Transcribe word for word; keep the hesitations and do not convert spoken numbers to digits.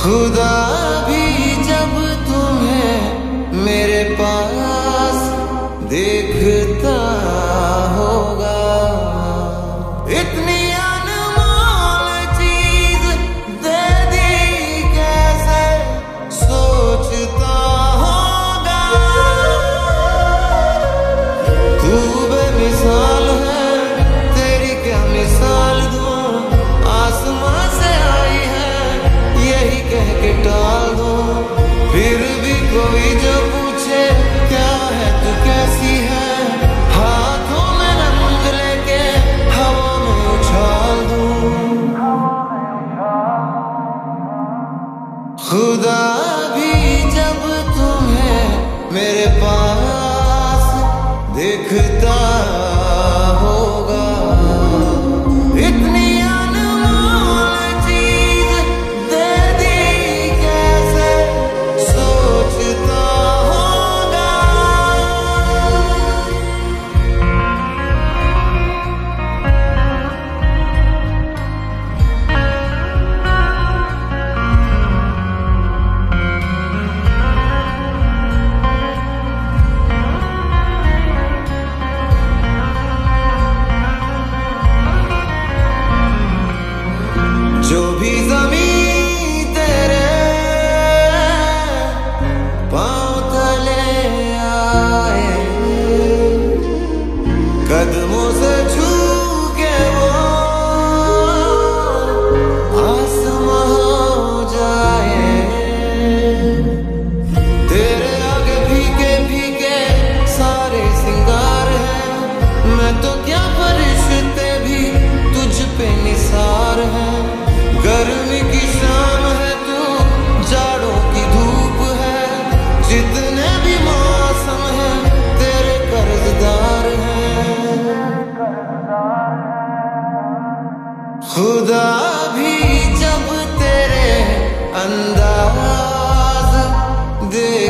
खुदा भी जब तुम्हें मेरे पास देखता होगा, इतनी अनमोल चीज दे दी कैसे सोचता होगा। तू बेमिसाल है, तेरी क्या मिसाल दूं, आसमां से आई है यही कह के टाल दूं। फिर भी कोई जो पूछे क्या है तू कैसी है, हाथों में रंग लेके हवा में उछाल दूं। खुदा भी जब तुम्हें मेरे पास देखता होगा, इतनी अनमोल चीज दे दी कैसे सोचता होगा। जो भी ज़मीं तेरे पाँव तले आए, कदमों से छू के वो आसमां हो जाए। तेरे आगे फीके फीके सारे सिंगार हैं, मैं तो क्या फरिश्ते भी तुझ पे निसार हैं। गर्मी की शाम है तू, जाड़ों की धूप है, जितने भी मौसम है तेरे कर्जदार हैं। खुदा भी जब तेरे अंदाज दे